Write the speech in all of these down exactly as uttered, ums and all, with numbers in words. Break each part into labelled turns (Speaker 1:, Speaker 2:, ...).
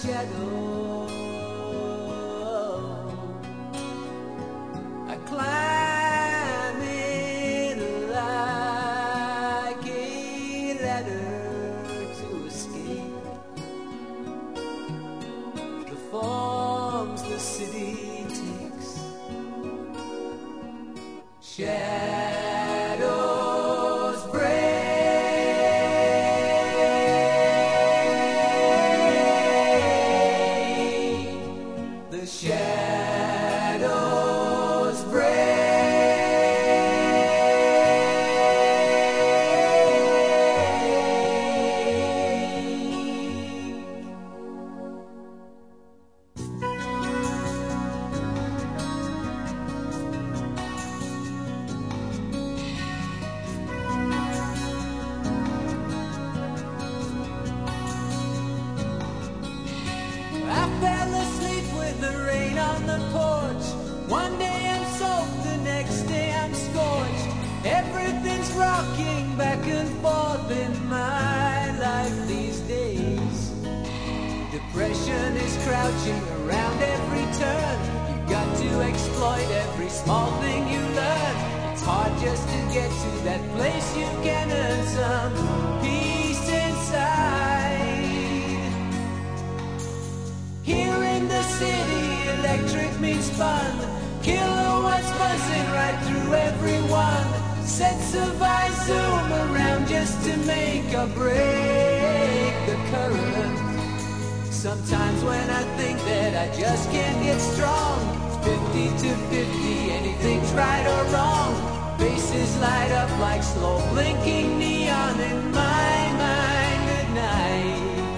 Speaker 1: shadow. I climb it like a ladder to escape the forms the city takes. Shadows break. The shadows break. I fell asleep with the rain on the porch. One day I'm soaked, the next day I'm scorched. Everything's rocking back and forth in my life these days. Depression is crouching around every turn. You've got to exploit every small thing you learn. It's hard just to get to that place you can earn some peace inside. Here in the city, electric means fun. Kilowatts buzzing right through everyone. Sets of eyes zoom around just to make or break the current. Sometimes when I think that I just can't get strong, it's fifty to fifty, anything's right or wrong. Faces light up like slow blinking neon in my mind at night.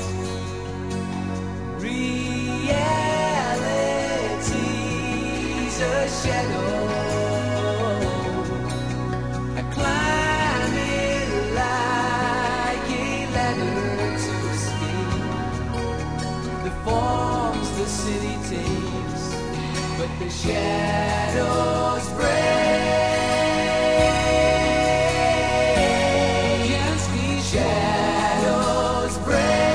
Speaker 1: Reality's a shadow. I climb it like a ladder to escape the forms the city takes, but the shadows break. Just these shadows break.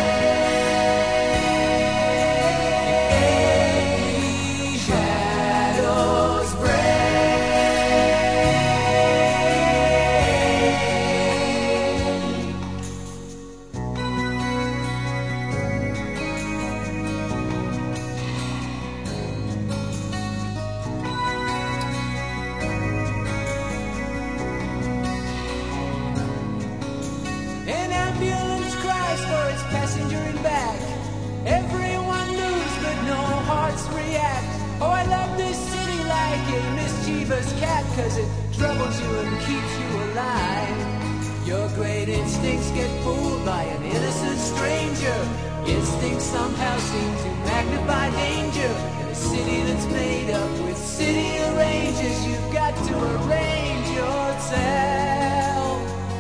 Speaker 1: Passenger and back, everyone moves but no hearts react. Oh, I love this city like a mischievous cat, cause it troubles you and keeps you alive. Your great instincts get fooled by an innocent stranger. Instincts somehow seem to magnify danger. In a city that's made up with city arrangers, you've got to arrange yourself.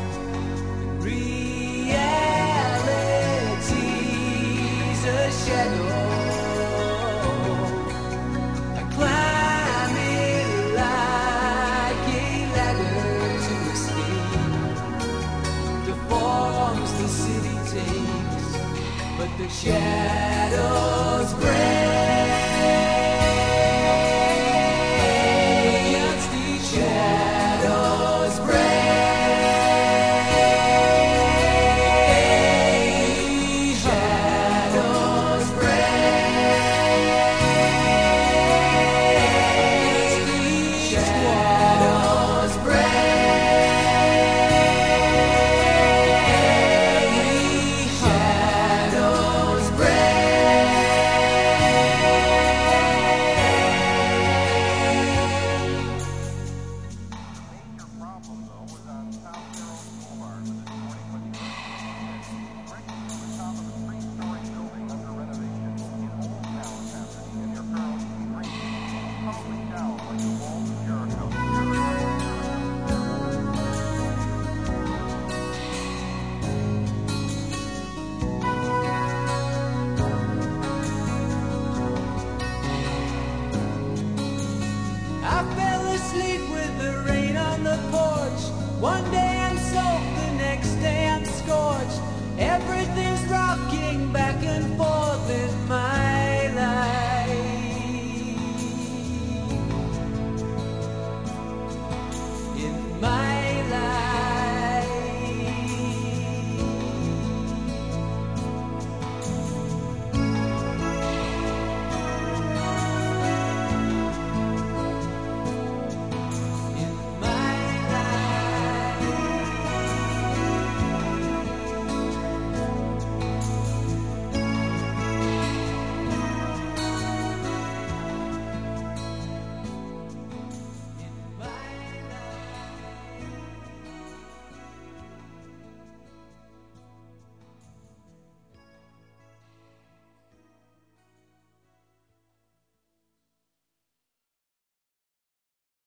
Speaker 1: Shadow. I climb it like a ladder to escape the forms the city takes, but the shadow